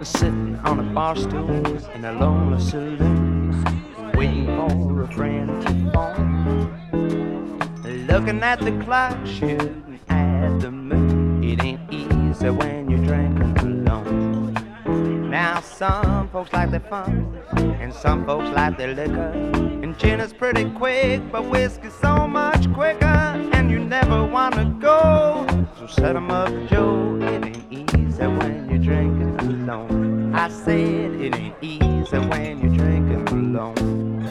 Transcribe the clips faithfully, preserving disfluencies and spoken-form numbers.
Sitting on a bar stool in a lonely saloon, waiting for a friend to phone. Looking at the clock, shooting at the moon. It ain't easy when you're drinking alone. Now some folks like their fun, and some folks like their liquor. And gin is pretty quick, but whiskey's so much quicker. And you never wanna go, so set 'em up, Joe. It ain't easy when you're drinking alone. I said it ain't easy when you're drinking alone.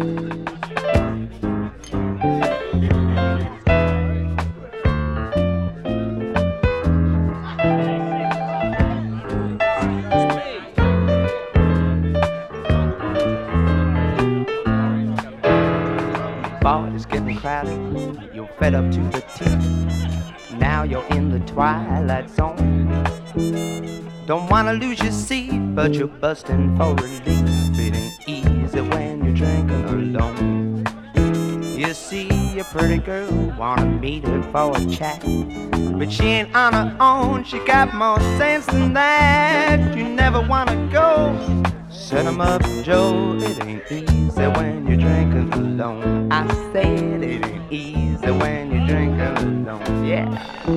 Body's getting crowded, you're fed up to the teeth. Now you're in the twilight zone. Don't wanna lose your seat, but you're busting for relief. It ain't easy when you're drinking alone. You see a pretty girl, wanna meet her for a chat, but she ain't on her own, she got more sense than that. You never wanna go, set 'em up, Joe. It ain't easy when you're drinking alone. I said it ain't easy when you're drinking alone, yeah.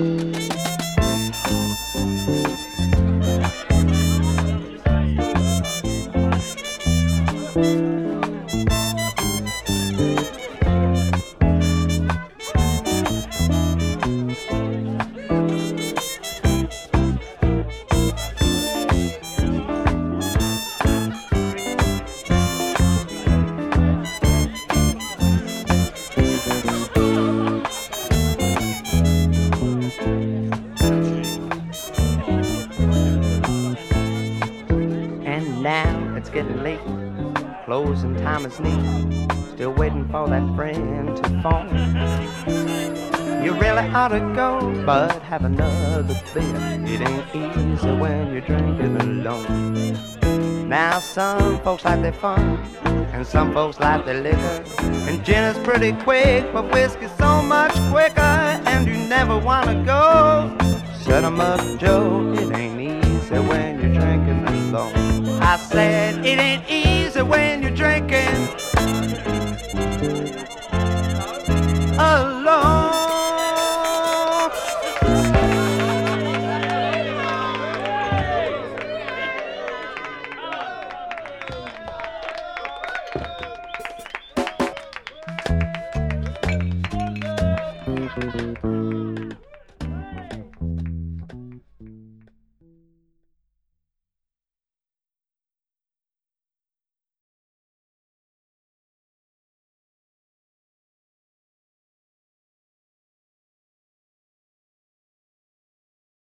Now it's getting late, closing time is near. Still waiting for that friend to phone. You really ought to go, but have another beer. It ain't easy when you're drinking alone. Now some folks like their fun, and some folks like their liquor. And gin is pretty quick, but whiskey's so much quicker. And you never wanna go, set 'em up, Joe. It ain't easy when you're drinking alone. I said it ain't easy when you're drinking alone.